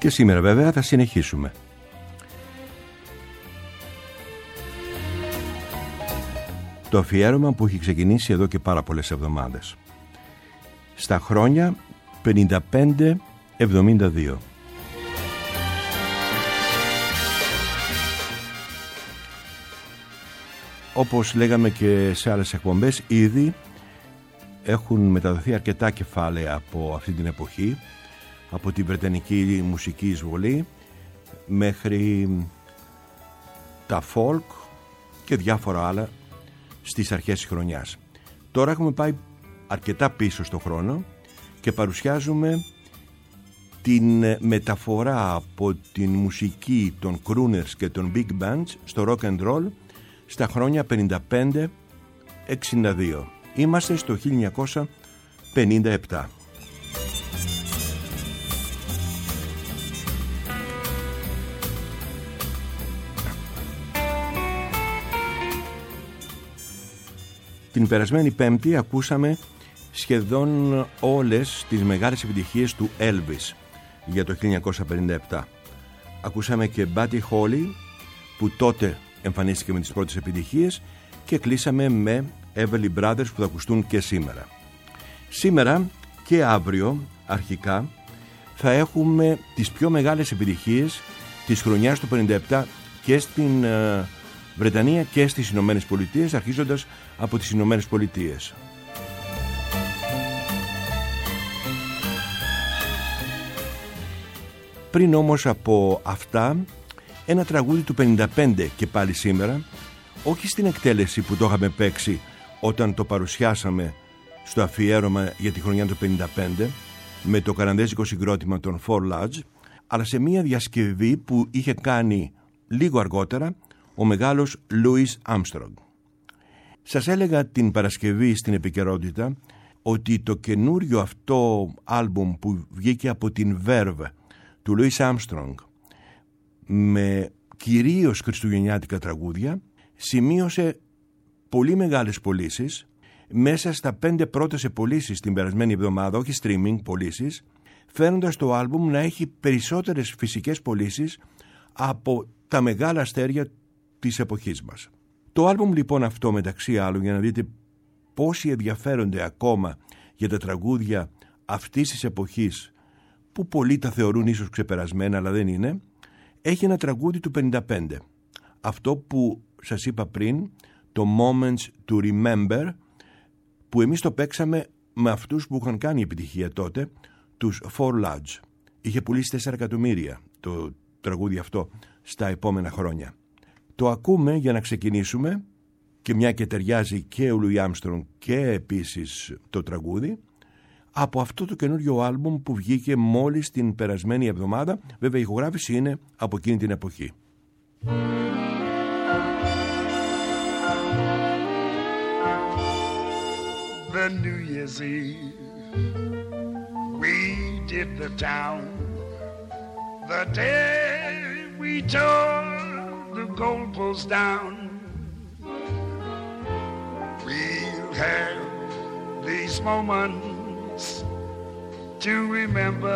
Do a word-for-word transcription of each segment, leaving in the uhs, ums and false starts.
Και σήμερα βέβαια θα συνεχίσουμε. Το αφιέρωμα που έχει ξεκινήσει εδώ και πάρα πολλές εβδομάδες. Στα χρόνια πενήντα πέντε εβδομήντα δύο. Όπως λέγαμε και σε άλλες εκπομπές, ήδη έχουν μεταδοθεί αρκετά κεφάλαια από αυτή την εποχή, από την βρετανική μουσική εισβολή μέχρι τα folk και διάφορα άλλα στις αρχές της χρονιάς. Τώρα έχουμε πάει αρκετά πίσω στο χρόνο και παρουσιάζουμε την μεταφορά από την μουσική των crooners και των big bands στο rock and roll στα χρόνια πενήντα πέντε εξήντα δύο. Είμαστε στο χίλια εννιακόσια πενήντα επτά. Την περασμένη Πέμπτη ακούσαμε σχεδόν όλες τις μεγάλες επιτυχίες του Elvis για το χίλια εννιακόσια πενήντα επτά. Ακούσαμε και Buddy Holly που τότε εμφανίστηκε με τις πρώτες επιτυχίες και κλείσαμε με Everly Brothers που θα ακουστούν και σήμερα. Σήμερα και αύριο αρχικά θα έχουμε τις πιο μεγάλες επιτυχίες της χρονιάς του πενήντα επτά και στην uh, Βρετανία και στις Ηνωμένες Πολιτείες, αρχίζοντας από τις Ηνωμένες Πολιτείες. Πριν όμως από αυτά, ένα τραγούδι του πενήντα πέντε και πάλι σήμερα, όχι στην εκτέλεση που το είχαμε παίξει όταν το παρουσιάσαμε στο αφιέρωμα για τη χρονιά του πενήντα πέντε με το καναδέζικο συγκρότημα των Four Lodge, αλλά σε μια διασκευή που είχε κάνει λίγο αργότερα ο μεγάλος Louis Armstrong. Σας έλεγα την Παρασκευή στην επικαιρότητα ότι το καινούριο αυτό άλμπουμ που βγήκε από την Verve του Louis Armstrong με κυρίως χριστουγεννιάτικα τραγούδια σημείωσε πολύ μεγάλες πωλήσεις. Μέσα στα πέντε πρώτες πωλήσεις την περασμένη εβδομάδα, όχι streaming πωλήσεις, φέρνοντας το άλμπουμ να έχει περισσότερες φυσικές πωλήσεις από τα μεγάλα αστέρια της εποχής μας. Το άλμπουμ λοιπόν αυτό, μεταξύ άλλων, για να δείτε πόσοι ενδιαφέρονται ακόμα για τα τραγούδια αυτής της εποχής, που πολλοί τα θεωρούν ίσως ξεπερασμένα αλλά δεν είναι, έχει ένα τραγούδι του πενήντα πέντε, αυτό που σας είπα πριν, το Moments to Remember, που εμείς το παίξαμε με αυτούς που είχαν κάνει επιτυχία τότε, τους Four Lodge. Είχε πουλήσει τέσσερα εκατομμύρια το τραγούδι αυτό στα επόμενα χρόνια. Το ακούμε για να ξεκινήσουμε, και μια και ταιριάζει και ο Louis Armstrong και επίσης το τραγούδι, από αυτό το καινούριο άλμπουμ που βγήκε μόλις την περασμένη εβδομάδα. Βέβαια η ηχογράφηση είναι από εκείνη την εποχή. The New Year's Eve, we did the town. The day we tore the goalpost down. We'll have these moments to remember.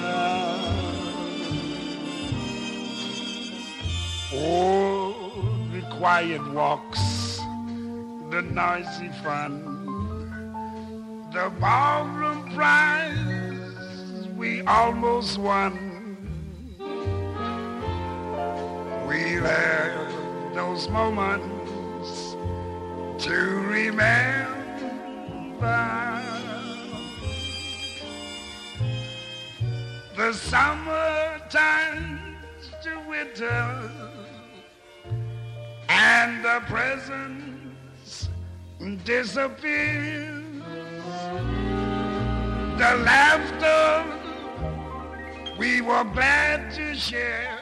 Oh, the quiet walks, the noisy fun, the ballroom prize we almost won. We'll have those moments to remember. The summer turns to winter, and the presents disappear. The laughter we were glad to share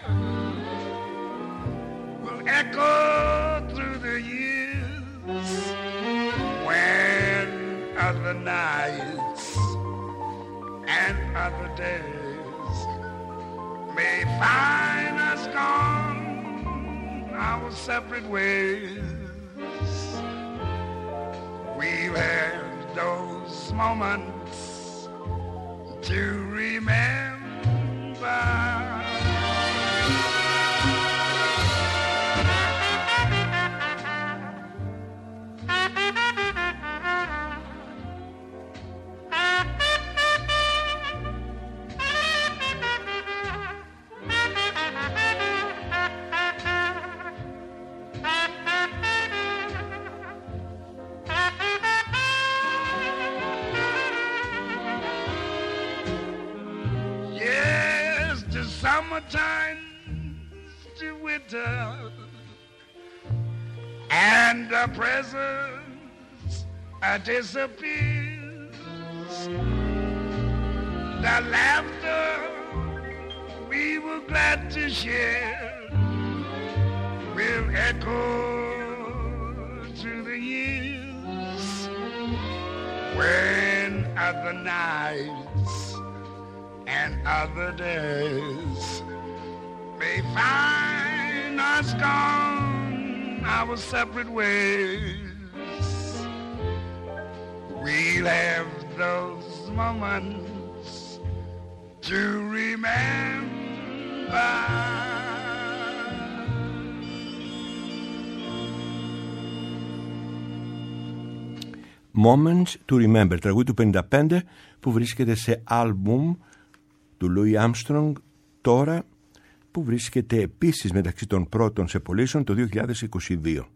will echo through the years, when other nights and other days may find us gone our separate ways. We'll have those moments to remember. turns to winter, and the presents uh, disappears. The laughter we were glad to share will echo through the years, when other nights and other days may find us gone our separate ways. We'll have those moments to remember. Moments to Remember, τραγούδι του πενήντα πέντε που βρίσκεται σε άλμπουμ του Louis Armstrong τώρα, που βρίσκεται επίσης μεταξύ των πρώτων σε πωλήσεων το δύο χιλιάδες είκοσι δύο.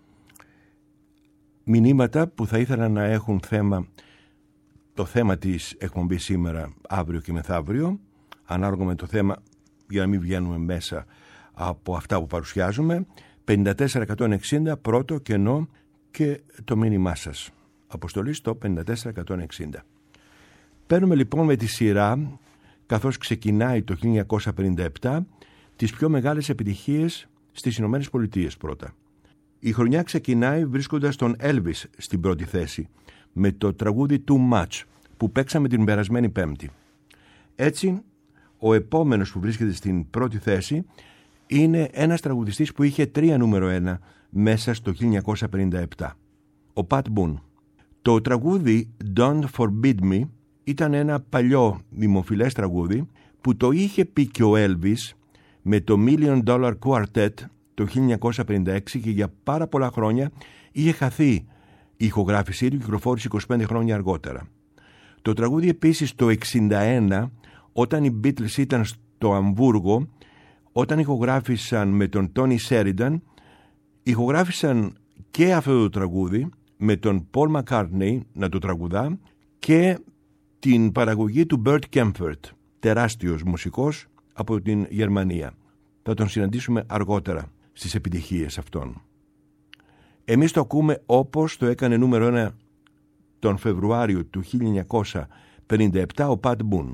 Μηνύματα που θα ήθελα να έχουν θέμα το θέμα της εκπομπής σήμερα, αύριο και μεθαύριο, ανάλογα με το θέμα, για να μην βγαίνουμε μέσα από αυτά που παρουσιάζουμε. Πενήντα τέσσερα εκατόν εξήντα πρώτο κενό και το μήνυμά σας. Αποστολή στο πενήντα τέσσερα εκατόν εξήντα. Παίρνουμε λοιπόν με τη σειρά, καθώς ξεκινάει το χίλια εννιακόσια πενήντα επτά, τις πιο μεγάλες επιτυχίες στις Ηνωμένες Πολιτείες πρώτα. Η χρονιά ξεκινάει βρίσκοντας τον Elvis στην πρώτη θέση, με το τραγούδι Too Much που παίξαμε την περασμένη Πέμπτη. Έτσι, ο επόμενος που βρίσκεται στην πρώτη θέση είναι ένας τραγουδιστής που είχε τρία νούμερο ένα μέσα στο χίλια εννιακόσια πενήντα επτά, ο Pat Boone. Το τραγούδι Don't Forbid Me ήταν ένα παλιό δημοφιλές τραγούδι που το είχε πει και ο Elvis με το Million Dollar Quartet το χίλια εννιακόσια πενήντα έξι και για πάρα πολλά χρόνια είχε χαθεί η ηχογράφησή του, κυκλοφόρησε είκοσι πέντε χρόνια αργότερα. Το τραγούδι επίσης το εξήντα ένα, όταν οι Beatles ήταν στο Αμβούργο, όταν ηχογράφησαν με τον Tony Sheridan, ηχογράφησαν και αυτό το τραγούδι με τον Paul McCartney να το τραγουδά και την παραγωγή του Bert Kaempfert, τεράστιος μουσικός από την Γερμανία. Θα τον συναντήσουμε αργότερα στις επιτυχίες αυτών. Εμείς το ακούμε όπως το έκανε νούμερο ένα τον Φεβρουάριο του χίλια εννιακόσια πενήντα επτά ο Pat Boone.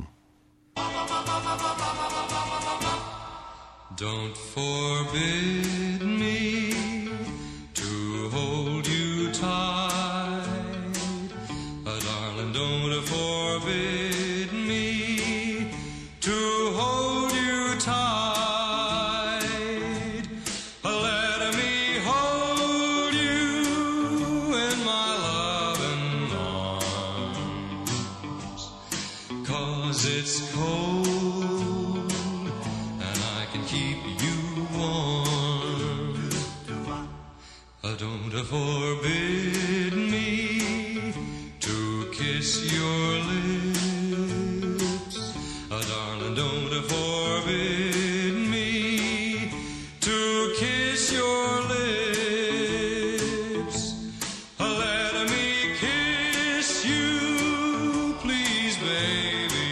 Don't forbid me to hold you tight, uh, darling, don't forbid me to hold you tight, uh, let me hold you in my loving arms, 'cause it's cold and I can keep you warm. Uh, don't forbid me to kiss your lips. Uh, darling, don't forbid me to kiss your lips. Uh, let me kiss you, please, baby,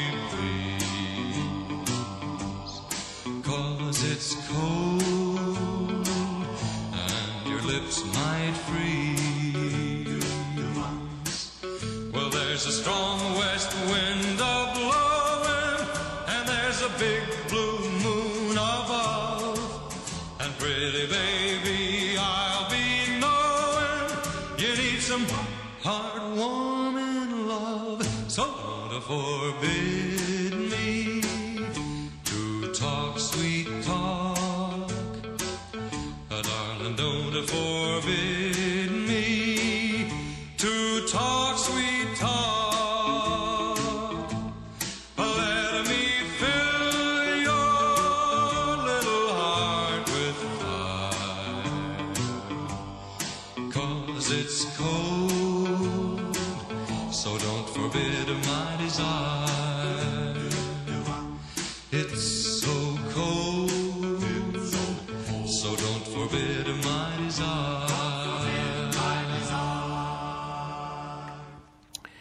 please. 'Cause it's cold and your lips might freeze. Well, there's a strong west wind a-blowing, and there's a big blue moon above. And pretty baby, I'll be knowing you need some heart-warming love. So don't forbid me to talk sweet talk. Uh, darling, don't forbid me to talk sweet talk. Uh, let me fill your little heart with fire, 'cause it's cold, so don't forbid my desire. It's so cold, so don't forbid my desire.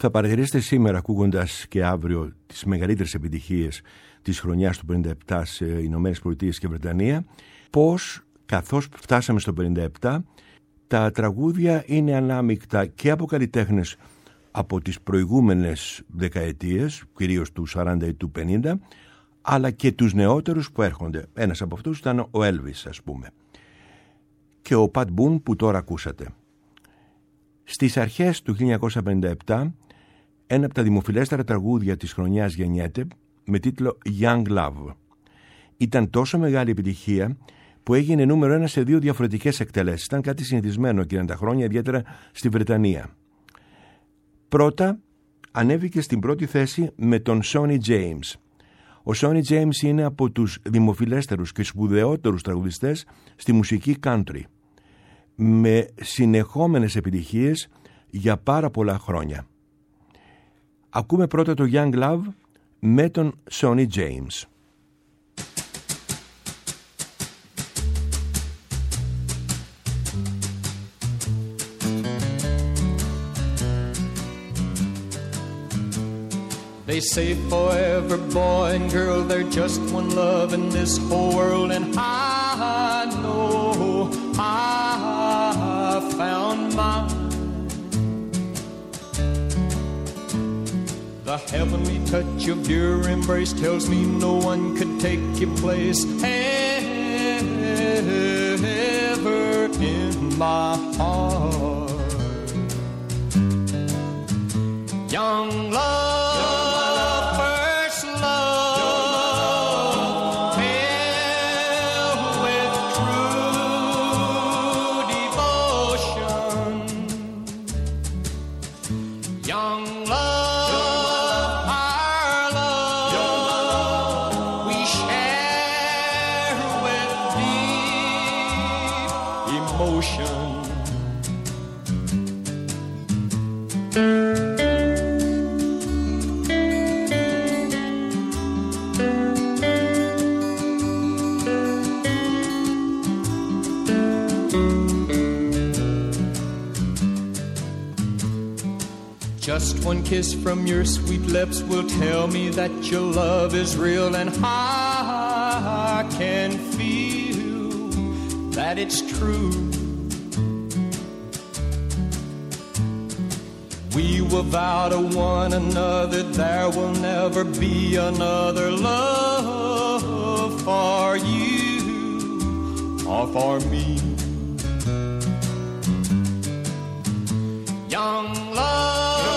Θα παρατηρήσετε σήμερα, ακούγοντας και αύριο τις μεγαλύτερες επιτυχίες της χρονιάς του πενήντα επτά σε Ηνωμένες Πολιτείες και Βρετανία, πως καθώς φτάσαμε στο πενήντα επτά τα τραγούδια είναι ανάμεικτα και από καλλιτέχνες από τις προηγούμενες δεκαετίες, κυρίως του σαράντα ή του πενήντα, αλλά και τους νεότερους που έρχονται. Ένας από αυτούς ήταν ο Elvis, ας πούμε, και ο Pat Boone που τώρα ακούσατε. Στις αρχές του χίλια εννιακόσια πενήντα επτά, ένα από τα δημοφιλέστερα τραγούδια της χρονιάς γεννιέται με τίτλο Young Love. Ήταν τόσο μεγάλη επιτυχία που έγινε νούμερο ένα σε δύο διαφορετικές εκτελέσεις. Ήταν κάτι συνηθισμένο εκείνα τα χρόνια, ιδιαίτερα στη Βρετανία. Πρώτα ανέβηκε στην πρώτη θέση με τον Sonny James. Ο Sonny James είναι από τους δημοφιλέστερους και σπουδαιότερους τραγουδιστές στη μουσική country, με συνεχόμενες επιτυχίες για πάρα πολλά χρόνια. Ακούμε πρώτα το Young Love με τον Sonny James. They say forever, boy and girl, they're just one love in this whole world. And I know I found mine. The heavenly touch of your embrace tells me no one could take your place ever in my heart. Young love, just one kiss from your sweet lips will tell me that your love is real, and I can feel that it's true. We will vow to one another there will never be another love for you or for me. Young love,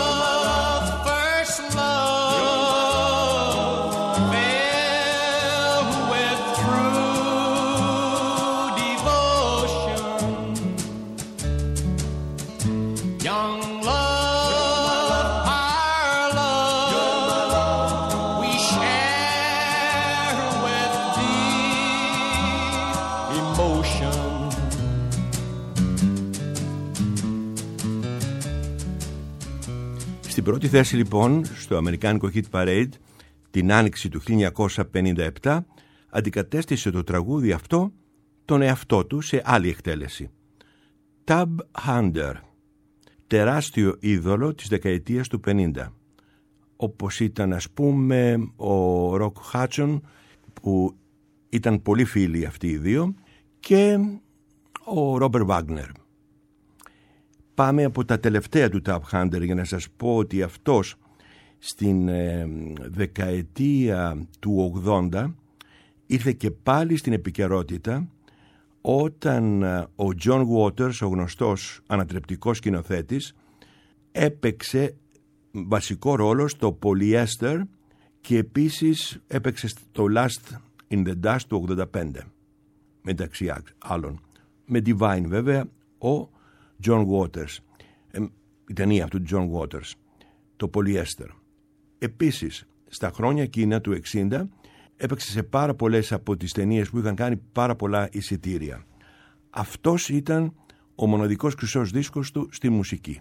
Στην πρώτη θέση λοιπόν στο αμερικάνικο Hit Parade την άνοιξη του χίλια εννιακόσια πενήντα επτά αντικατέστησε το τραγούδι αυτό τον εαυτό του σε άλλη εκτέλεση. Tab Hunter, τεράστιο είδωλο της δεκαετίας του πενήντα, όπως ήταν ας πούμε ο Rock Hudson, που ήταν πολύ φίλοι αυτοί οι δύο, και ο Robert Wagner. Πάμε από τα τελευταία του Tab Hunter για να σας πω ότι αυτός στην ε, δεκαετία του ογδόντα ήρθε και πάλι στην επικαιρότητα όταν ο John Waters, ο γνωστός ανατρεπτικός σκηνοθέτης, έπαιξε βασικό ρόλο στο Polyester και επίσης έπαιξε στο Last in the Dust του ογδόντα πέντε, μεταξύ άλλων, με Divine βέβαια, ο John Waters, ε, η ταινία αυτού του John Waters, το Polyester. Επίσης στα χρόνια εκείνα του εξήντα έπαιξε σε πάρα πολλές από τις ταινίες που είχαν κάνει πάρα πολλά εισιτήρια. Αυτός ήταν ο μοναδικός χρυσός δίσκος του στη μουσική.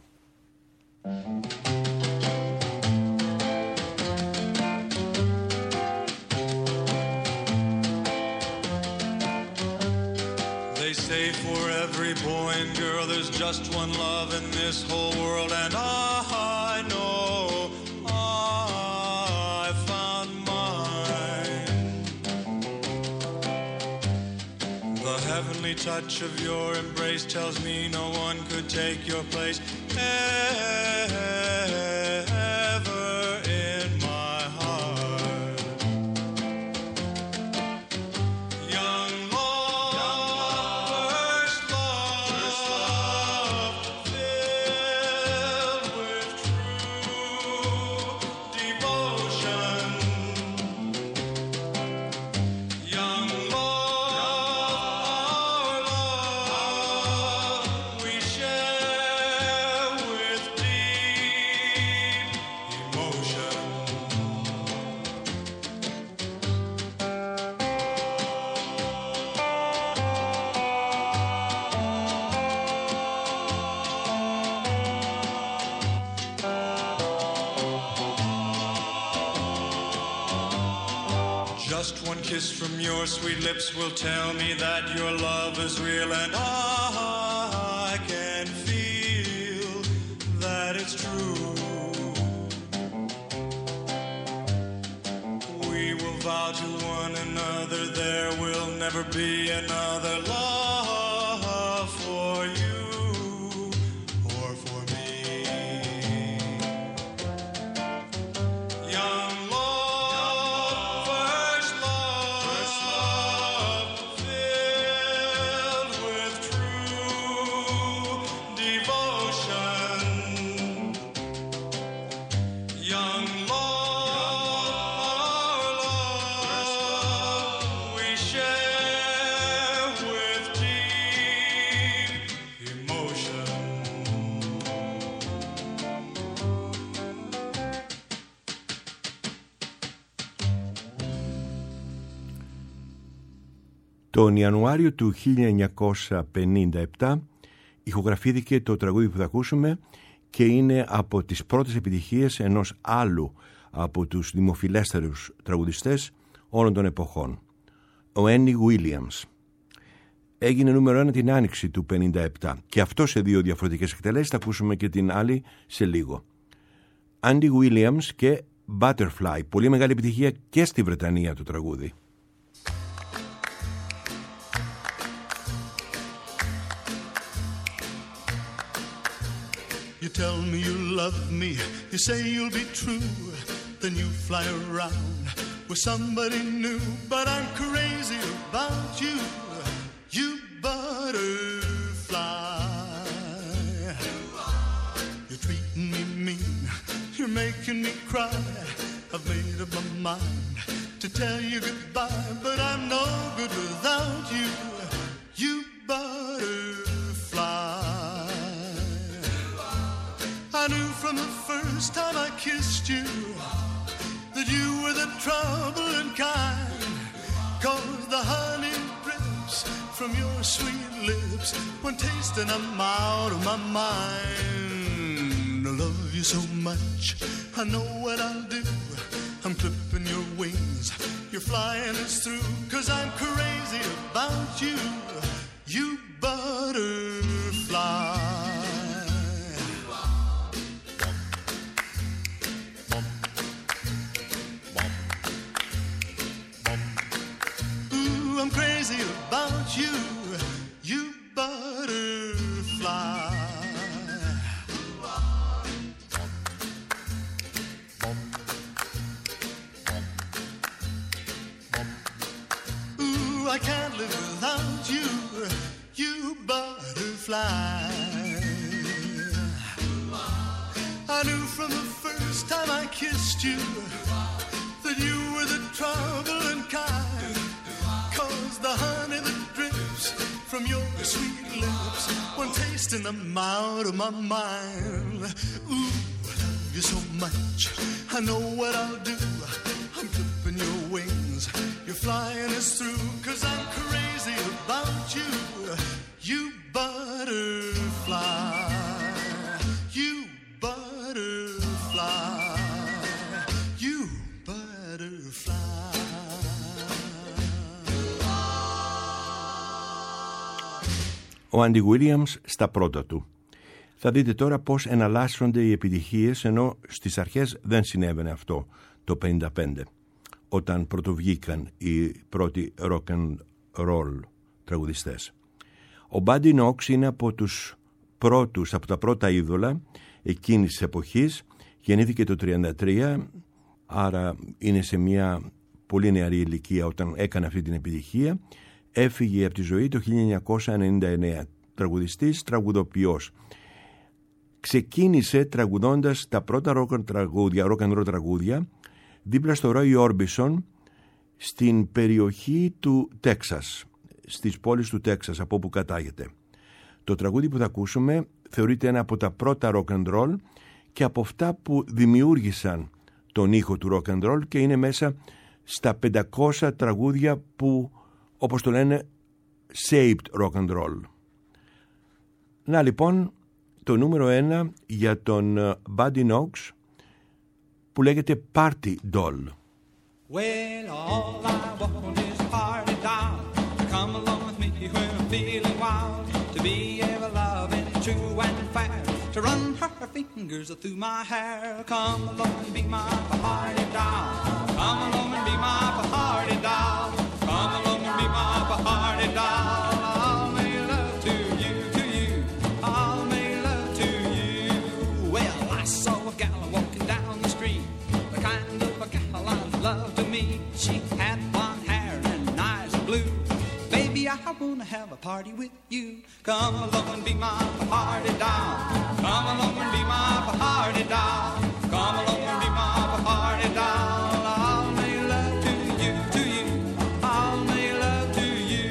They say for every boy and girl there's just one love in this whole world, and I know touch of your embrace tells me no one could take your place ever in my heart. Young lovers, love, filled with true devotion. Young love, love we share with deep emotion. Just one kiss from your sweet lips will tell me that your love is real, and I can feel that it's true. We will vow to one another there will never be another love for you or for me. Young lovers, love, filled with true devotion. Young love, love we share with deep emotion. Τον Ιανουάριο του χίλια εννιακόσια πενήντα επτά ηχογραφήθηκε το τραγούδι που θα ακούσουμε και είναι από τις πρώτες επιτυχίες ενός άλλου από τους δημοφιλέστερους τραγουδιστές όλων των εποχών, ο Andy Williams. Έγινε νούμερο ένα την άνοιξη του πενήντα επτά και αυτό σε δύο διαφορετικές εκτελέσεις, θα ακούσουμε και την άλλη σε λίγο. Andy Williams και Butterfly, πολύ μεγάλη επιτυχία και στη Βρετανία το τραγούδι. You tell me you love me, you say you'll be true, then you fly around with somebody new. But I'm crazy about you, you butterfly. You're treating me mean, you're making me cry. I've made up my mind to tell you goodbye, but I'm no good without you, you butterfly. I knew from the first time I kissed you that you were the troubling kind, 'cause the honey drips from your sweet lips when tasting I'm out of my mind. I love you so much, I know what I'll do. I'm clipping your wings, you're flying us through, 'cause I'm crazy about you, you butterfly. I'm crazy about you, you butterfly. Ooh, I can't live without you, you butterfly. I knew from the first time I kissed you that you were the troubling kind, 'cause the honey that drips from your sweet lips when tasting them out of my mind. Ooh, I love you so much, I know what I'll do. I'm clipping your wings, you're flying us through, 'cause I'm crazy about you, you butterfly, you butterfly, you butterfly. Ο Andy Williams στα πρώτα του. Θα δείτε τώρα πώς εναλλάσσονται οι επιτυχίες, ενώ στις αρχές δεν συνέβαινε αυτό το πενήντα πέντε, όταν πρωτοβγήκαν οι πρώτοι rock and roll τραγουδιστές. Ο Buddy Knox είναι από τους πρώτους, από τα πρώτα είδωλα εκείνης της εποχής. Γεννήθηκε το τριάντα τρία, άρα είναι σε μια πολύ νεαρή ηλικία όταν έκανε αυτή την επιτυχία. Έφυγε από τη ζωή το χίλια εννιακόσια ενενήντα εννέα. Τραγουδιστής, τραγουδοποιός. Ξεκίνησε τραγουδώντας τα πρώτα rock τραγούδια, rock and roll τραγούδια δίπλα στο Roy Orbison στην περιοχή του Τέξας, στις πόλεις του Τέξας από όπου κατάγεται. Το τραγούδι που θα ακούσουμε θεωρείται ένα από τα πρώτα rock and roll και από αυτά που δημιούργησαν τον ήχο του rock and roll και είναι μέσα στα πεντακόσια τραγούδια που, όπως το λένε, shaped rock and roll. Να λοιπόν το νούμερο ένα για τον Buddy Knox που λέγεται Party Doll. Well, all I want is a party doll to come along with me when I'm feeling wild, to be ever loving, true and fair, to run her fingers through my hair. Come along and be my party doll. Come along and be my party doll. Come along and be my party doll. I'll make love to you, to you. I'll make love to you. Well, I saw a gal walking down the street, the kind of a gal I love to meet. She had blonde hair and eyes of blue. Baby, I wanna have a party with you. Come along and be my party doll. Come along and be my party doll. Come along and be my party doll. I'll make love to you, to you. I'll make love to you.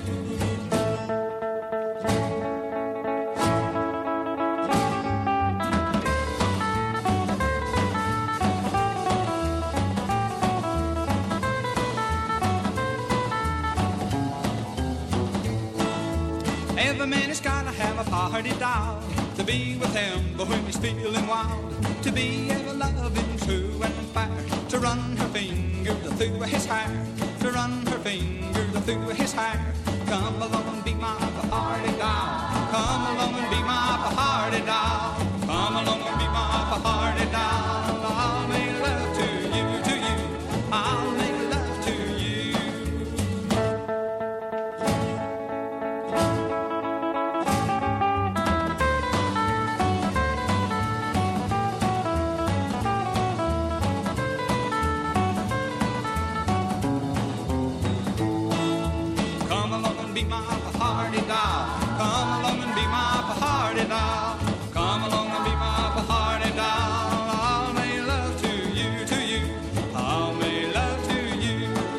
Every man has gotta have a party doll to be with him, but when he's feeling wild, to be ever loving, true and fair, to run her fingers through his hair, to run her fingers through his hair. Come along and be my party doll. Come along and be my party doll. Come along and be my party doll. I'll make love to you, to you. I'll make love to you. Come along and be my party doll. Come along and be my party doll. Come along and be my party doll. I'll make love to you, to you. I'll make love to you.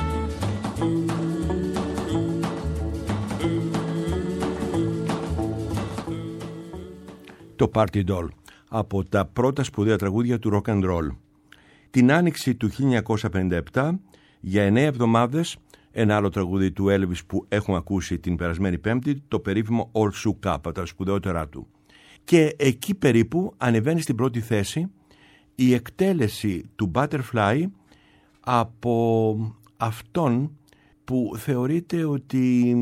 Το Party Doll, από τα πρώτα σπουδαία τραγούδια του rock and roll. Την άνοιξη του χίλια εννιακόσια πενήντα επτά, για εννέα εβδομάδες, ένα άλλο τραγούδι του Elvis που έχουμε ακούσει την περασμένη Πέμπτη, το περίφημο All Shook Up, από τα σπουδαιότερά του. Και εκεί περίπου ανεβαίνει στην πρώτη θέση η εκτέλεση του Butterfly από αυτόν που θεωρείται ότι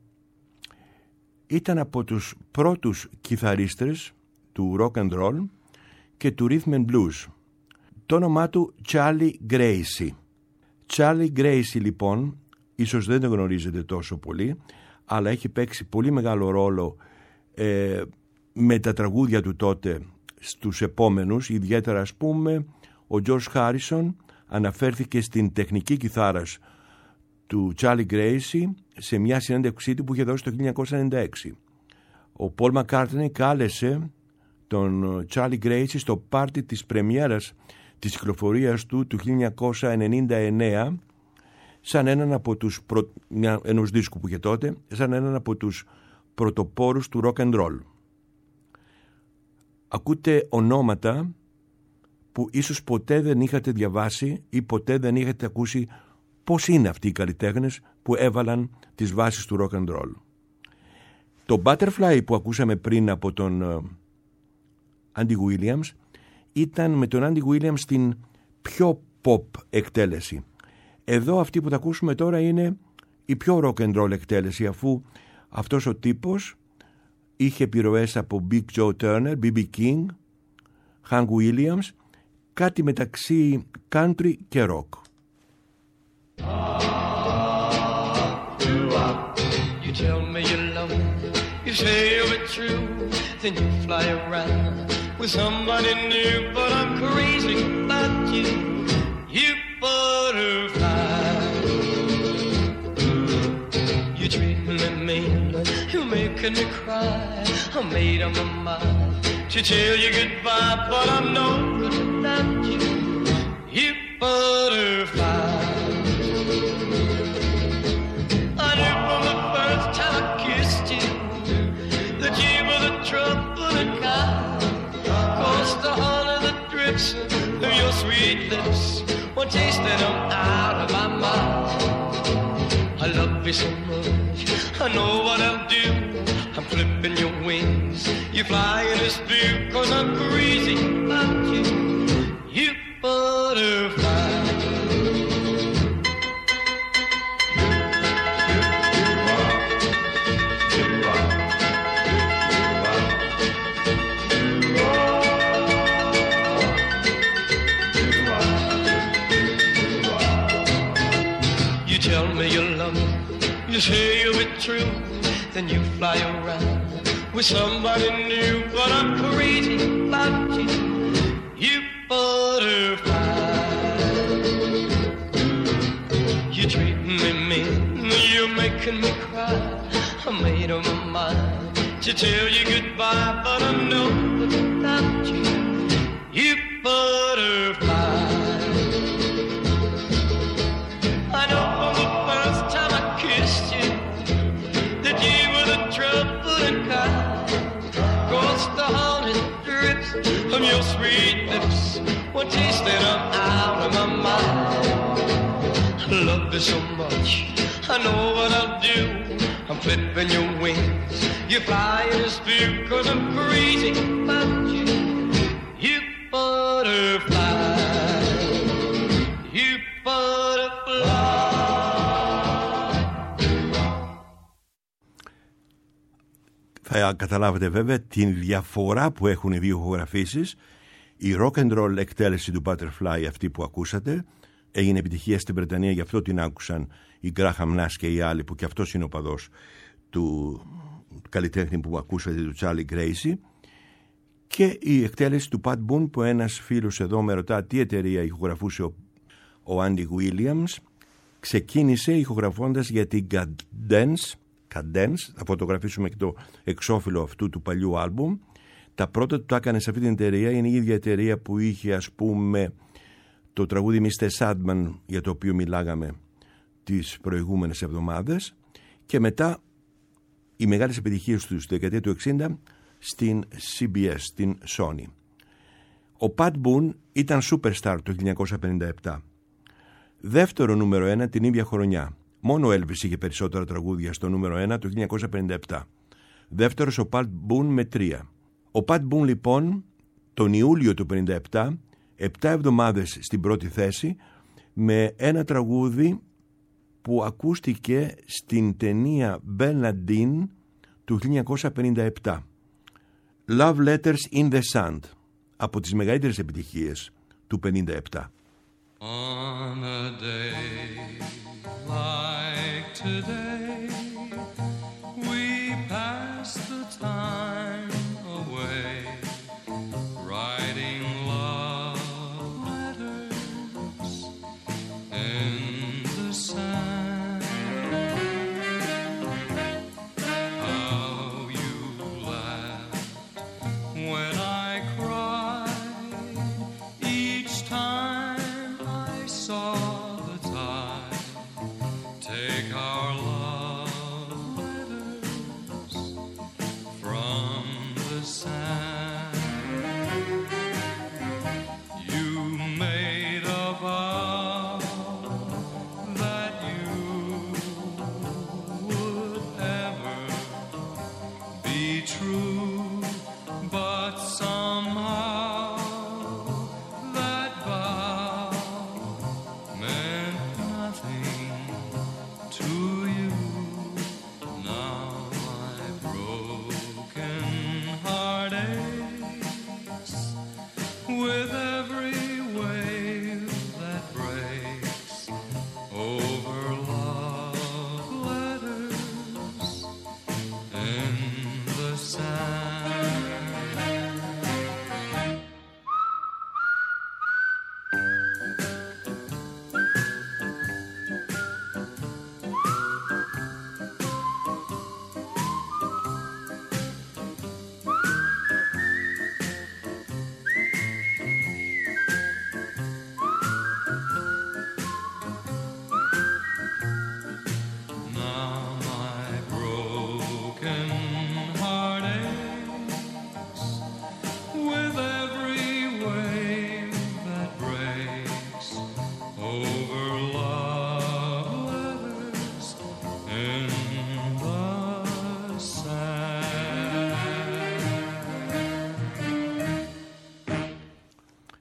ήταν από τους πρώτους κιθαρίστρες του rock and roll και του rhythm and blues. Το όνομά του Charlie Gracie. Charlie Gracie λοιπόν, ίσως δεν τον γνωρίζετε τόσο πολύ, αλλά έχει παίξει πολύ μεγάλο ρόλο ε, με τα τραγούδια του τότε στους επόμενους, ιδιαίτερα ας πούμε ο George Harrison αναφέρθηκε στην τεχνική κιθάρας του Charlie Gracie σε μια συνέντευξή του που είχε δώσει το χίλια εννιακόσια ενενήντα έξι. Ο Paul McCartney κάλεσε τον Charlie Gracie στο πάρτι της πρεμιέρας της κυκλοφορίας του του χίλια εννιακόσια ενενήντα εννέα σαν έναν από τους προ... μια... ενός δίσκου που είχε τότε, σαν έναν από τους πρωτοπόρους του rock and roll. Ακούτε ονόματα που ίσως ποτέ δεν είχατε διαβάσει ή ποτέ δεν είχατε ακούσει πώς είναι αυτοί οι καλλιτέχνες που έβαλαν τις βάσεις του rock and roll. Το Butterfly που ακούσαμε πριν από τον Andy Williams ήταν με τον Andy Williams στην πιο pop εκτέλεση. Εδώ αυτή που θα ακούσουμε τώρα είναι η πιο rock and roll εκτέλεση, αφού αυτός ο τύπος είχε επιρροές από Big Joe Turner, μπι μπι King, Hank Williams, κάτι μεταξύ country και rock. You tell me you love me, You say you'll be true, then you fly around with somebody new, but I'm crazy about you, you butterfly. You treat me mean, you're making me cry. I made up my mind to tell you goodbye, but I'm no good without you, you butterfly. I knew from the first time I kissed you that you were the troubling kind, 'cause the honey that drips from your sweet lips, one taste that I'm out of my mind. I love you so much, I know what I'll do. I'm flipping your wings, you fly in this blue, 'cause I'm crazy about you, you butterfly. You tell me you love me, you say you'll be true, then you fly around with somebody new, but I'm crazy about you, you butterfly. You treat me mean, you're making me cry. I made up my mind to tell you goodbye, but I know without you, you butterfly. I know from the first time I kissed you that you were the troubling kind, 'cause the honey drips from your sweet lips, one taste that I'm out of my mind. I love you so much, I know what I'll do. I'm flipping your wings, you fly in this view, 'cause I'm crazy about you, you butterfly, you butterfly. Θα καταλάβετε βέβαια την διαφορά που έχουν οι δύο ηχογραφήσεις. Η rock and roll εκτέλεση του Butterfly, αυτή που ακούσατε, έγινε επιτυχία στην Βρετανία, γι' αυτό την άκουσαν οι Graham Nash και οι άλλοι, που και αυτός είναι ο παδός του καλλιτέχνη που ακούσατε, του Charlie Gracie. Και η εκτέλεση του Pat Boone, που ένας φίλος εδώ με ρωτά τι εταιρεία ηχογραφούσε ο, ο Andy Williams. Ξεκίνησε ηχογραφώντας για την Cadence. Cadence, θα φωτογραφίσουμε και το εξώφυλλο αυτού του παλιού άλμπουμ. Τα πρώτα του τα έκανε σε αυτή την εταιρεία, είναι η ίδια εταιρεία που είχε, ας πούμε, το τραγούδι μίστερ Sandman, για το οποίο μιλάγαμε τις προηγούμενες εβδομάδες, και μετά οι μεγάλες επιτυχίες του στη δεκαετία του εξήντα στην σι μπι ες, στην Sony. Ο Pat Boone ήταν superstar το χίλια εννιακόσια πενήντα επτά. Δεύτερο νούμερο ένα την ίδια χρονιά. Μόνο ο Elvis είχε περισσότερα τραγούδια στο νούμερο ένα το χίλια εννιακόσια πενήντα επτά. Δεύτερος ο Pat Boone με τρία. Ο Pat Boone λοιπόν τον Ιούλιο του πενήντα επτά, επτά εβδομάδες στην πρώτη θέση, με ένα τραγούδι που ακούστηκε στην ταινία Bernadine του χίλια εννιακόσια πενήντα επτά. Love Letters in the Sand, από τις μεγαλύτερες επιτυχίες του πενήντα επτά. On a day like today, we pass the time away, writing love letters in the sand. How you laughed when I cried each time I saw the tide take our love letters from the sand. You made a vow that you would ever be true, but somehow that vow meant nothing to you. Now my broken heart aches with every wave that breaks over love letters in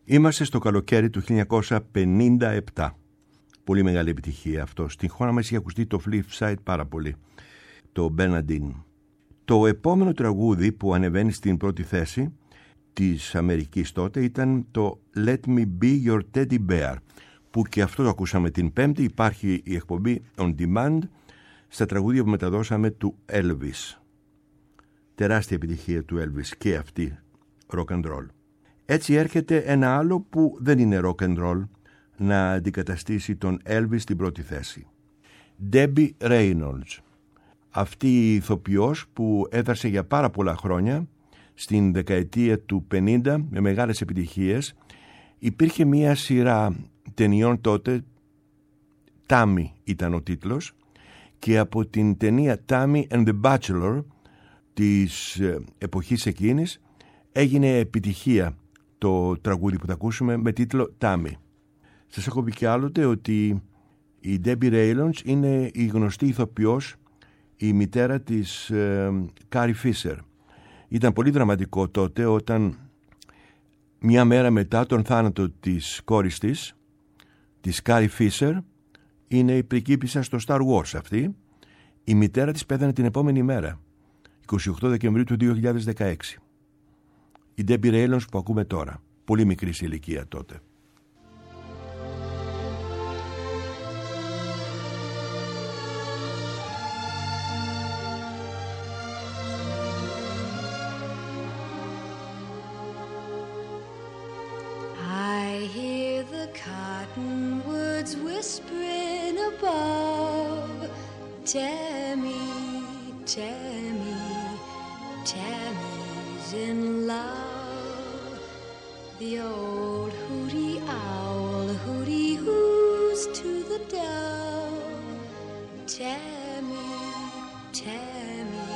Είμαστε στο καλοκαίρι του χίλια εννιακόσια πενήντα επτά. Πολύ μεγάλη επιτυχία αυτό. Στην χώρα μας είχε ακουστεί το Flipside πάρα πολύ. Το Bernadine. Το επόμενο τραγούδι που ανεβαίνει στην πρώτη θέση της Αμερικής τότε ήταν το Let Me Be Your Teddy Bear, που και αυτό το ακούσαμε την Πέμπτη. Υπάρχει η εκπομπή On Demand στα τραγούδια που μεταδώσαμε του Elvis. Τεράστια επιτυχία του Elvis και αυτή rock and roll. Έτσι έρχεται ένα άλλο που δεν είναι rock and roll να αντικαταστήσει τον Elvis στην πρώτη θέση. Debbie Reynolds. Αυτή η ηθοποιός που έδρασε για πάρα πολλά χρόνια στην δεκαετία του πενήντα με μεγάλες επιτυχίες. Υπήρχε μία σειρά ταινιών τότε, Tammy ήταν ο τίτλος, και από την ταινία Tammy and the Bachelor της εποχής εκείνης έγινε επιτυχία το τραγούδι που θα ακούσουμε με τίτλο Tammy. Σας έχω πει και άλλοτε ότι η Debbie Reynolds είναι η γνωστή ηθοποιός, η μητέρα της ε, Carrie Fisher. Ήταν πολύ δραματικό τότε όταν μια μέρα μετά τον θάνατο της κόρης της, της Carrie Fisher, είναι η πριγκίπισσα στο Star Wars αυτή, η μητέρα της πέθανε την επόμενη μέρα, εικοστή ογδόη Δεκεμβρίου του δύο χιλιάδες δεκαέξι. Η Debbie Reynolds που ακούμε τώρα, πολύ μικρή σε ηλικία τότε. Cottonwoods whispering above, Tammy, Tammy, Tammy's in love. The old hooty owl hooty hoos to the dove. Tammy, Tammy,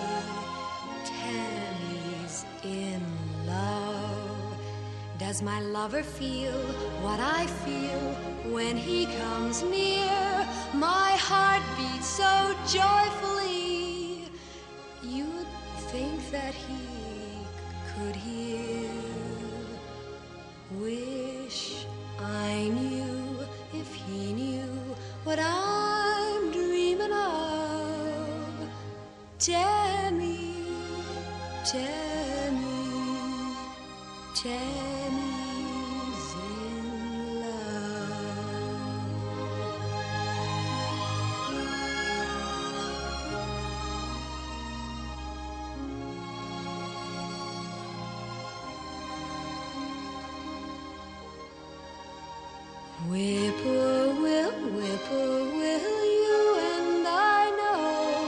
Tammy's in love. Does my lover feel what I feel when he comes near? My heart beats so joyfully, you'd think that he could hear. Wish I knew if he knew what I'm dreaming of. Tammy, Tammy, Tammy. Whippoorwill, whippoorwill, you and I know.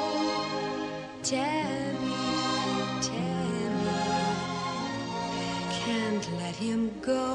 Tammy, Tammy, can't let him go.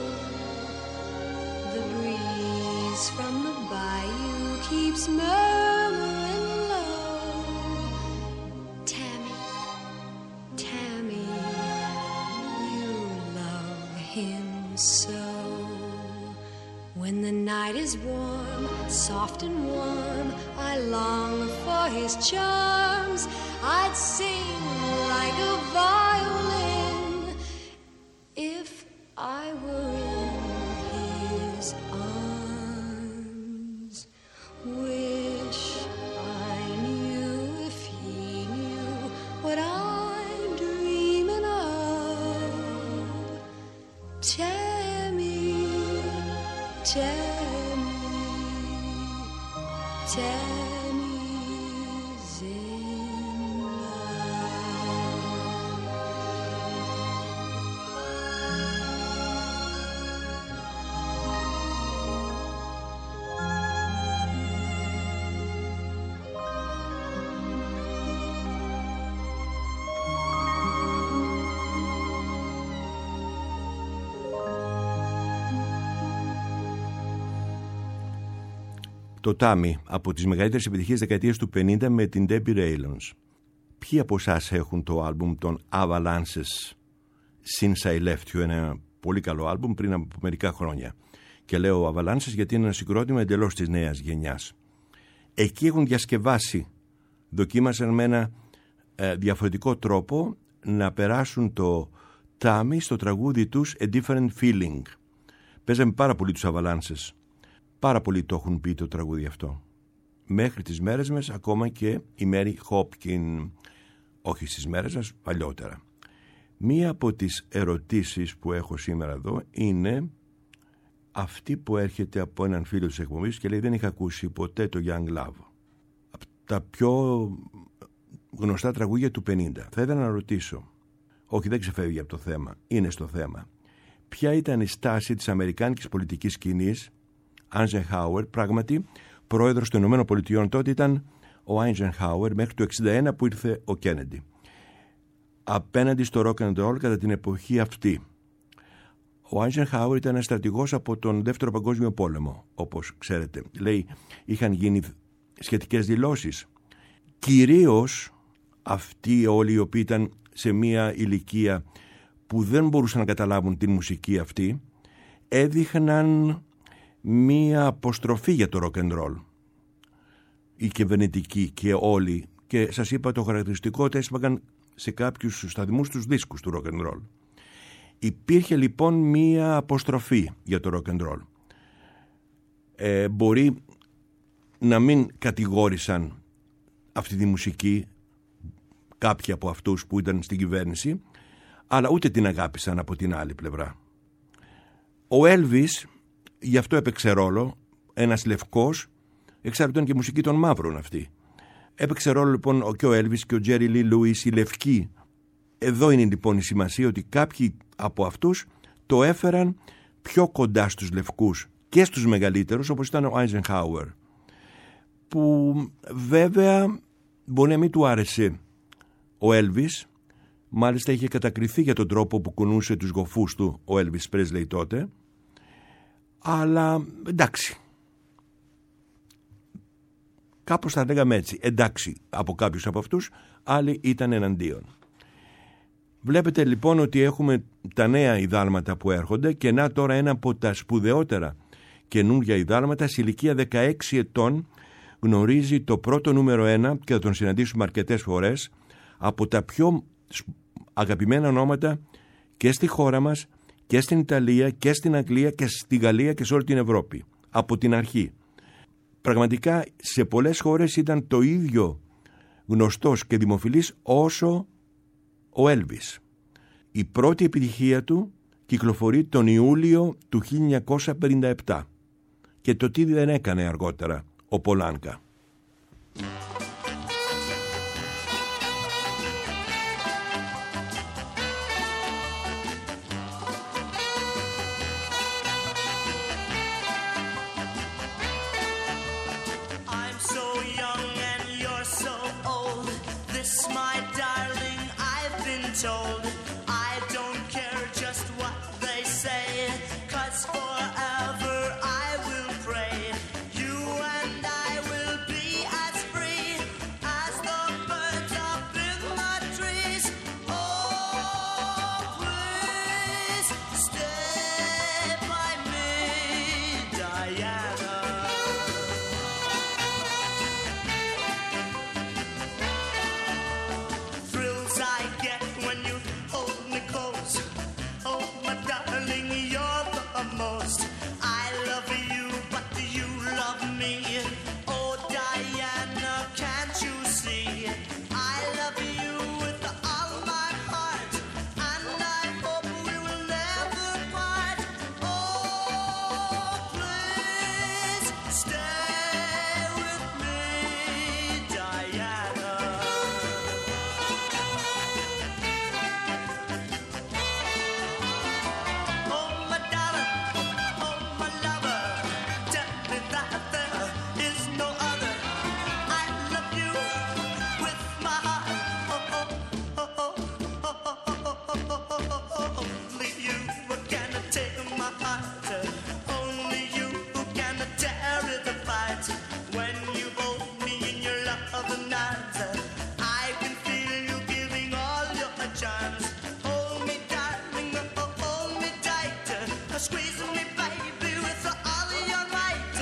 The breeze from the bayou keeps murmuring low. Tammy, Tammy, you love him so. When the night is warm, soft and warm, I long for his charms. I'd sing like a violin if I were in his arms. Wish I knew if he knew what I'm dreaming of. Tammy, Tammy, Tammy's in love. Το Tammy, από τις μεγαλύτερες επιτυχίες δεκαετίας του πενήντα με την Debbie Reynolds. Ποιοι από εσάς έχουν το άλμπουμ των Avalanches Since I Left You, ένα πολύ καλό άλμπουμ πριν από μερικά χρόνια. Και λέω Avalanches γιατί είναι ένα συγκρότημα εντελώς της νέας γενιάς. Εκεί έχουν διασκευάσει, δοκίμασαν με ένα ε, διαφορετικό τρόπο να περάσουν το Tammy στο τραγούδι τους A Different Feeling. Παίζαμε πάρα πολύ τους Αβαλάνσες. Πάρα πολύ το έχουν πει το τραγούδι αυτό. Μέχρι τις μέρες μας, ακόμα και η Μέρι Χόπκιν, όχι στις μέρες μας, παλιότερα. Μία από τις ερωτήσεις που έχω σήμερα εδώ είναι αυτή που έρχεται από έναν φίλο της εκπομπής και λέει δεν είχα ακούσει ποτέ το Young Love. Από τα πιο γνωστά τραγούδια του πενήντα. Θα ήθελα να ρωτήσω, όχι δεν ξεφεύγει από το θέμα, είναι στο θέμα. Ποια ήταν η στάση της αμερικάνικης πολιτικής σκηνής? Eisenhower, πράγματι, πρόεδρος των Ηνωμένων Πολιτειών τότε ήταν ο Eisenhower μέχρι το εξήντα ένα που ήρθε ο Κέννεντι. Απέναντι στο rock and roll κατά την εποχή αυτή. Ο Eisenhower ήταν ένας στρατηγός από τον Δεύτερο Παγκόσμιο Πόλεμο, όπως ξέρετε. Λέει, είχαν γίνει σχετικές δηλώσεις. Κυρίως αυτοί όλοι οι οποίοι ήταν σε μια ηλικία που δεν μπορούσαν να καταλάβουν την μουσική αυτή, έδειχναν μία αποστροφή για το rock and roll. Οι κυβερνητικοί και όλοι, και σας είπα το χαρακτηριστικό ότι έσπαγαν σε κάποιους σταθμούς τους δίσκους του rock and roll. Υπήρχε λοιπόν μία αποστροφή για το rock and roll. Ε, μπορεί να μην κατηγόρησαν αυτή τη μουσική κάποιοι από αυτούς που ήταν στην κυβέρνηση, αλλά ούτε την αγάπησαν από την άλλη πλευρά. Ο Elvis γι' αυτό έπαιξε ρόλο, ένας λευκός, εξάλλου ήταν και μουσική των μαύρων αυτή. Έπαιξε ρόλο λοιπόν και ο Elvis και ο Jerry Lee Lewis, οι λευκοί. Εδώ είναι λοιπόν η σημασία ότι κάποιοι από αυτούς το έφεραν πιο κοντά στους λευκούς και στους μεγαλύτερους, όπως ήταν ο Eisenhower, που βέβαια μπορεί να μην του άρεσε ο Elvis. Μάλιστα είχε κατακριθεί για τον τρόπο που κουνούσε τους γοφούς του ο Elvis Presley τότε. Αλλά εντάξει, κάπως θα λέγαμε έτσι, εντάξει από κάποιους από αυτούς, άλλοι ήταν εναντίον. Βλέπετε λοιπόν ότι έχουμε τα νέα ιδάλματα που έρχονται και να τώρα ένα από τα σπουδαιότερα καινούργια ιδάλματα σε ηλικία δεκαέξι ετών γνωρίζει το πρώτο νούμερο ένα και θα τον συναντήσουμε αρκετές φορές, από τα πιο αγαπημένα ονόματα και στη χώρα μας και στην Ιταλία και στην Αγγλία και στη Γαλλία και σε όλη την Ευρώπη από την αρχή. Πραγματικά σε πολλές χώρες ήταν το ίδιο γνωστός και δημοφιλής όσο ο Elvis. Η πρώτη επιτυχία του κυκλοφορεί τον Ιούλιο του χίλια εννιακόσια πενήντα επτά και το τι δεν έκανε αργότερα ο Πολάνκα. Told I don't care just what they say, 'cause forever I will pray. You and I will be as free as the birds up in the trees. Oh, please stay by me, Diana. Thrills I get when you hold me close. Oh, my darling, you're the most. I love you, but you love me. Oh, Diana, can't you see? I love you with all my heart, and I hope we will never part. Oh, please stay with me, Diana. Oh, my darling, oh, my lover, tell me that there is no other. I love you with my heart. Oh, oh, oh, oh, oh, oh, oh, oh, oh. Only you can take my heart. Only you can tear it apart. When you hold me in your loving arms, I can feel you giving all your charms. Hold me, darling, oh, hold me tight. Squeeze me, baby, with all your might.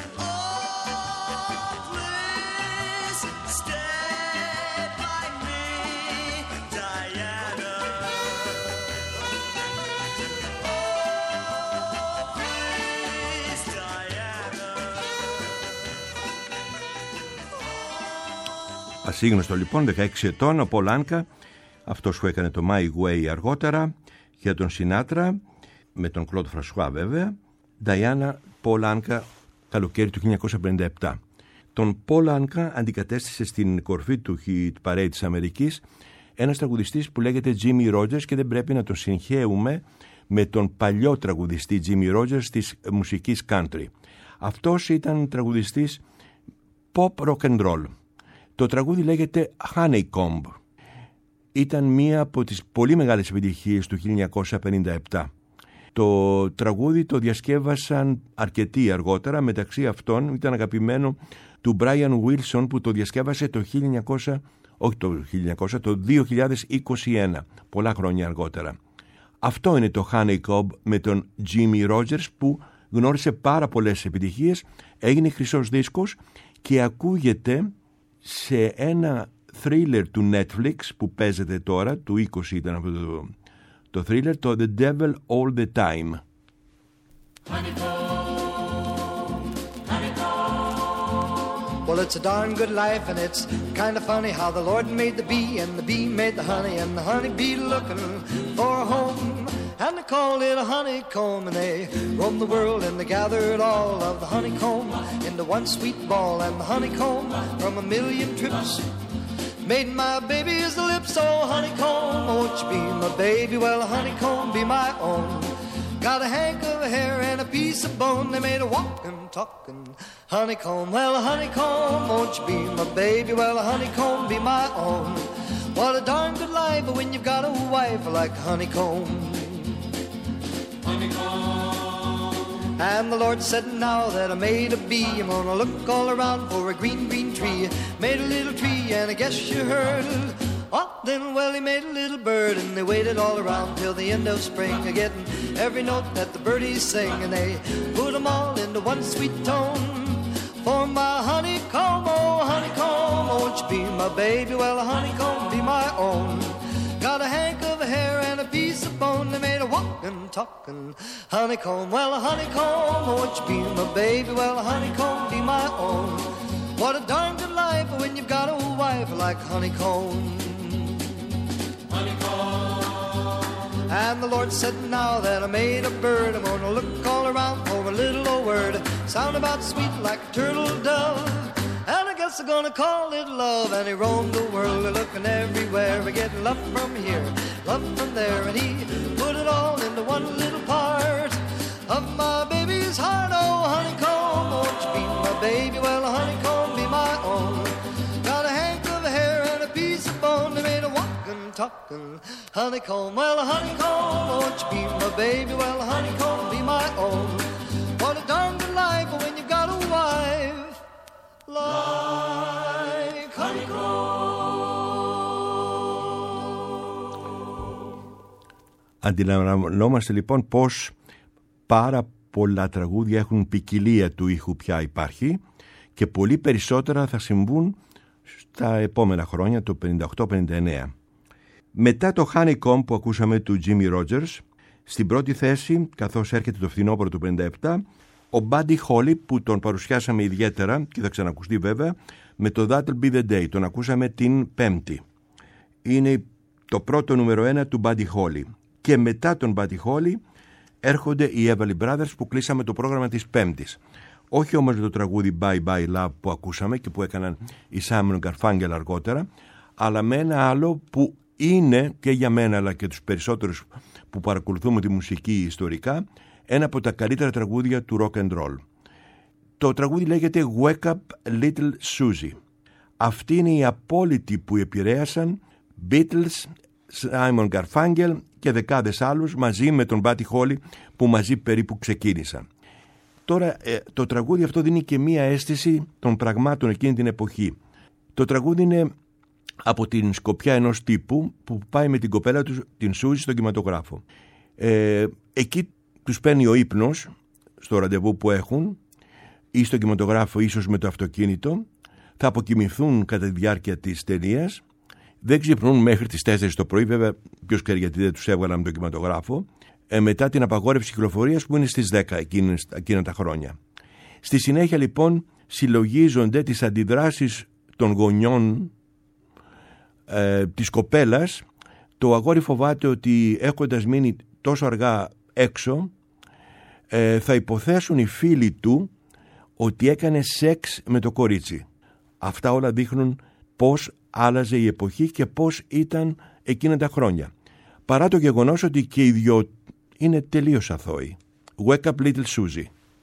Oh, please stay by me, Diana. Oh, please Ασύγνωστο λοιπόν, δεκαέξι ετών, ο Πολ Άνκα, αυτός που έκανε το My Way αργότερα, για τον Σινάτρα, με τον Κλοντ Φρανσουά βέβαια, Diana Πολ Άνκα, καλοκαίρι του χίλια εννιακόσια πενήντα επτά. Τον Πολ Άνκα αντικατέστησε στην κορφή του hit parade της Αμερικής ένας τραγουδιστής που λέγεται Jimmy Rogers και δεν πρέπει να τον συγχαίουμε με τον παλιό τραγουδιστή Jimmy Rogers της μουσικής country. Αυτός ήταν τραγουδιστής pop rock and roll. Το τραγούδι λέγεται Honeycomb. Ήταν μία από τις πολύ μεγάλες επιτυχίες του χίλια εννιακόσια πενήντα επτά. Το τραγούδι το διασκεύασαν αρκετοί αργότερα, μεταξύ αυτών ήταν αγαπημένο του Brian Wilson που το διασκεύασε το χίλια εννιακόσια, όχι το χίλια εννιακόσια, το δύο χιλιάδες είκοσι ένα, πολλά χρόνια αργότερα. Αυτό είναι το Honeycomb με τον Jimmy Rogers που γνώρισε πάρα πολλές επιτυχίες, έγινε χρυσός δίσκος και ακούγεται σε ένα thriller του Netflix που παίζεται τώρα, του είκοσι ήταν αυτό το, το thriller, το The Devil All the Time. Well, it's a darn good life, and it's kind of funny how the Lord made the bee, and the bee made the honey, and the honey bee looking for a home. And they called it a honeycomb, and they roamed the world, and they gathered all of the honeycomb into one sweet ball, and the honeycomb from a million trips made my baby's lips. Oh, honeycomb, won't you be my baby? Well, honeycomb, be my own. Got a hank of hair and a piece of bone. They made a walking, talking honeycomb. Well, honeycomb, won't you be my baby? Well, honeycomb, be my own. What a darn good life when you've got a wife like honeycomb. Honeycomb. And the Lord said, now that I made a bee, I'm gonna look all around for a green, green tree. Made a little tree, and I guess you heard. Oh, then, well, he made a little bird, and they waited all around till the end of spring, getting every note that the birdies sing, and they put them all into one sweet tone. For my honeycomb, oh, honeycomb, won't you be my baby? Well, honeycomb, be my own. Got a hank of hair and a piece of bone. They made a walking, talking honeycomb. Well, honeycomb, won't you be my baby? Well, honeycomb, be my own. What a darn good life when you've got a wife like honeycomb. Honeycomb. And the Lord said, now that I made a bird, I'm gonna look all around for a little old word. Sound about sweet like a turtle dove. And I guess I'm gonna call it love. And he roamed the world, looking everywhere, getting love from here, love from there. And he put it all into one little part of my baby's heart. Oh, honeycomb, won't you be my baby? Well, honeycomb, be my own. Got a hank of hair and a piece of bone. They made a walking, talking honeycomb. Well, honeycomb, won't you be my baby? Well, honeycomb, be my own. What a darn good life when you've got a wife like honeycomb. Αντιλαμβανόμαστε λοιπόν πως πάρα πολλά τραγούδια έχουν ποικιλία του ήχου πια υπάρχει και πολύ περισσότερα θα συμβούν στα επόμενα χρόνια, το πενήντα οκτώ πενήντα εννέα. Μετά το Honeycomb που ακούσαμε του Jimmy Rogers, στην πρώτη θέση, καθώς έρχεται το φθινόπωρο του πενήντα επτά, ο Buddy Holly που τον παρουσιάσαμε ιδιαίτερα και θα ξανακουστεί βέβαια με το That'll Be The Day, τον ακούσαμε την Πέμπτη. Είναι το πρώτο νούμερο ένα του Buddy Holly. Και μετά τον Buddy Holly έρχονται οι Everly Brothers που κλείσαμε το πρόγραμμα της Πέμπτης. Όχι όμως με το τραγούδι Bye Bye Love που ακούσαμε και που έκαναν οι Simon Garfunkel αργότερα, αλλά με ένα άλλο που είναι και για μένα αλλά και τους περισσότερους που παρακολουθούμε τη μουσική ιστορικά ένα από τα καλύτερα τραγούδια του rock and roll. Το τραγούδι λέγεται Wake Up Little Susie. Αυτοί είναι οι απόλυτοι που επηρέασαν Beatles, Simon Garfunkel και δεκάδες άλλους μαζί με τον Buddy Holly που μαζί περίπου ξεκίνησαν. Τώρα το τραγούδι αυτό δίνει και μία αίσθηση των πραγμάτων εκείνη την εποχή. Το τραγούδι είναι από την σκοπιά ενός τύπου που πάει με την κοπέλα του την Σούζη στον κινηματογράφο. Ε, εκεί τους παίρνει ο ύπνος στο ραντεβού που έχουν ή στον κινηματογράφο ίσως με το αυτοκίνητο, θα αποκοιμηθούν κατά τη διάρκεια της ταινίας, δεν ξυπνούν μέχρι τις τέσσερις το πρωί, βέβαια ποιος ξέρει γιατί δεν τους έβγαλαν με τον κινηματογράφο, ε, μετά την απαγόρευση κυκλοφορίας που είναι στις δέκα εκείνες, εκείνα τα χρόνια. Στη συνέχεια λοιπόν συλλογίζονται τις αντιδράσεις των γονιών ε, της κοπέλας, το αγόρι φοβάται ότι έχοντας μείνει τόσο αργά έξω, ε, θα υποθέσουν οι φίλοι του ότι έκανε σεξ με το κορίτσι. Αυτά όλα δείχνουν πώς άλλαζε η εποχή και πώς ήταν εκείνα τα χρόνια. Παρά το γεγονός ότι και οι δυο είναι τελείως αθώοι. Wake up little Susie.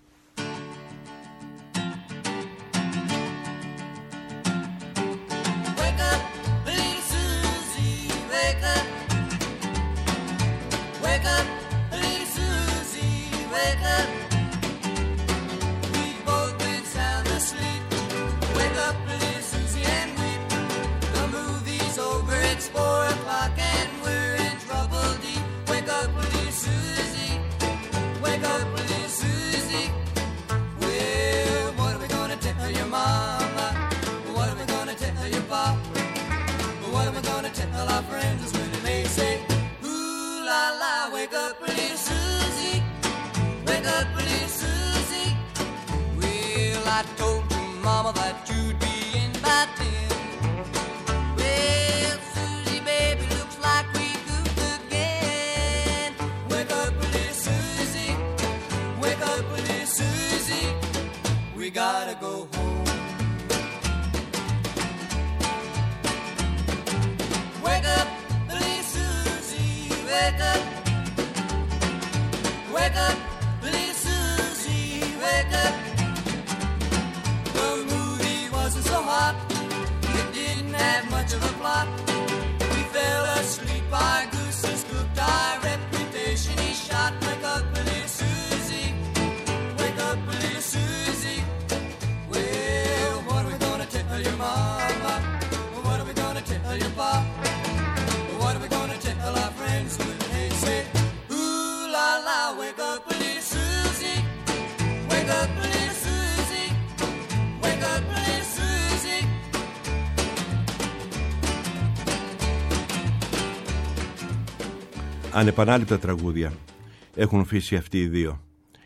Ανεπανάληπτα τραγούδια έχουν αφήσει αυτοί οι δύο,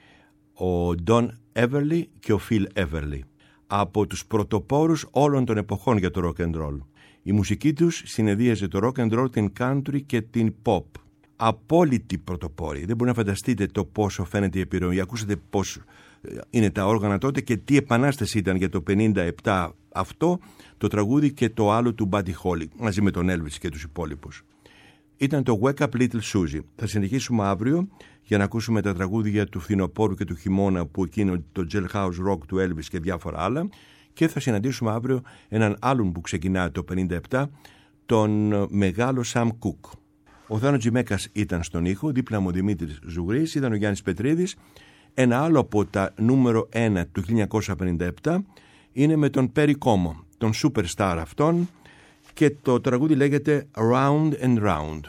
ο Don Everly και ο Phil Everly, από τους πρωτοπόρους όλων των εποχών για το rock and roll. Η μουσική τους συνεδίαζε το rock and roll, την country και την pop. Απόλυτη πρωτοπόροι. Δεν μπορεί να φανταστείτε το πόσο φαίνεται η επιρροή. Ακούσατε πώς είναι τα όργανα τότε και τι επανάσταση ήταν για το πενήντα επτά αυτό το τραγούδι και το άλλο του Buddy Holly μαζί με τον Elvis και τους υπόλοιπους. Ήταν το Wake Up Little Susie. Θα συνεχίσουμε αύριο για να ακούσουμε τα τραγούδια του φθινοπόρου και του χειμώνα που εκείνο το Jailhouse Rock του Elvis και διάφορα άλλα, και θα συναντήσουμε αύριο έναν άλλον που ξεκινά το πενήντα επτά, τον μεγάλο Sam Cooke. Ο Θάνο Τζιμέκας ήταν στον ήχο, δίπλα μου ο Δημήτρης Ζουγρής, ήταν ο Γιάννης Πετρίδης. Ένα άλλο από τα νούμερο ένα του χίλια εννιακόσια πενήντα επτά είναι με τον Perry Como, τον superstar αυτόν, και το τραγούδι λέγεται Round and Round.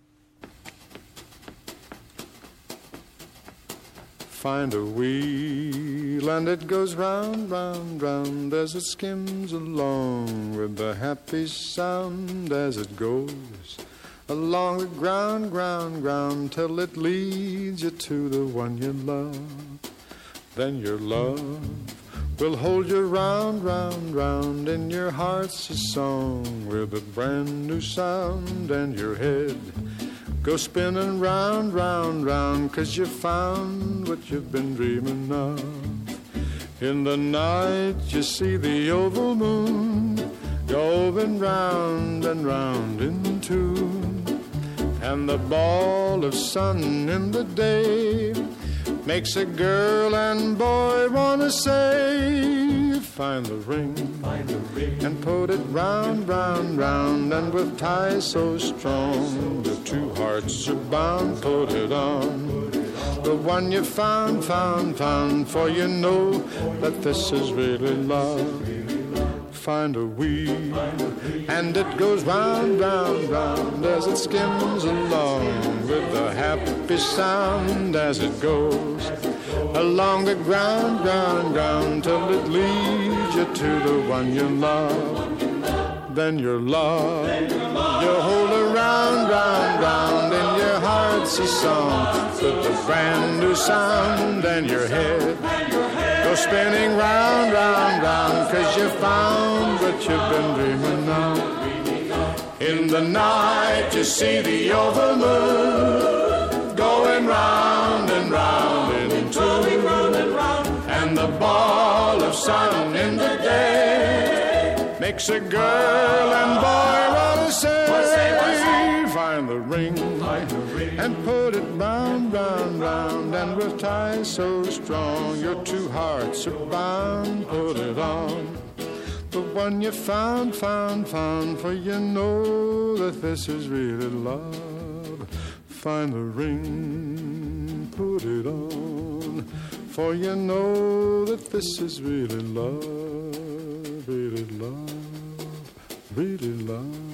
Find a wheel and it goes round, round, round as it skims along with the happy sound as it goes along the ground, ground, ground till it leads you to the one you love. Then your love will hold you round, round, round in your heart's a song with a brand new sound, and your head go spinning round, round, round, 'cause you found what you've been dreaming of. In the night you see the oval moon going round and round in tune, and the ball of sun in the day makes a girl and boy wanna say, find the ring, find the ring and put it round, round, round, and with ties so strong the two hearts are bound, put it on, the one you found, found, found, for you know that this is really love. Find a wheel and it goes round, round, round as it skims along with a happy sound as it goes along the ground, ground, ground till it leads you to the one you love. Then your love, you hold her round, round, round in your heart's a song with a brand new sound, and your head go spinning round, round, round, 'cause you found what you've been dreaming of. In the night you see the oval moon going round and round in two, going round and round, and the ball of sun in the day makes a girl and boy wanna say, find the ring, find the ring, and put it round, round, round, and with ties so strong your two hearts are bound. Put it on, the one you found, found, found, for you know that this is really love. Find the ring, put it on, for you know that this is really love, really love, really love.